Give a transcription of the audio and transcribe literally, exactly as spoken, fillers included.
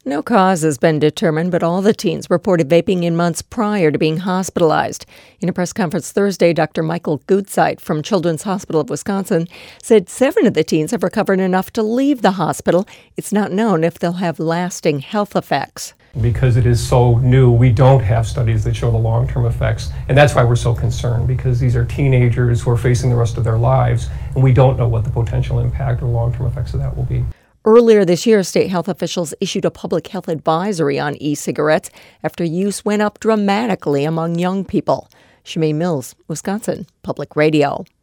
No cause has been determined, but all the teens reported vaping in months prior to being hospitalized. In a press conference Thursday, Doctor Michael Gutzeit from Children's Hospital of Wisconsin said seven of the teens have recovered enough to leave the hospital. It's not known if they'll have lasting health effects. Because it is so new, we don't have studies that show the long-term effects. And that's why we're so concerned, because these are teenagers who are facing the rest of their lives, and we don't know what the potential impact or long-term effects of that will be. Earlier this year, state health officials issued a public health advisory on e-cigarettes after use went up dramatically among young people. Shemaine Mills, Wisconsin Public Radio.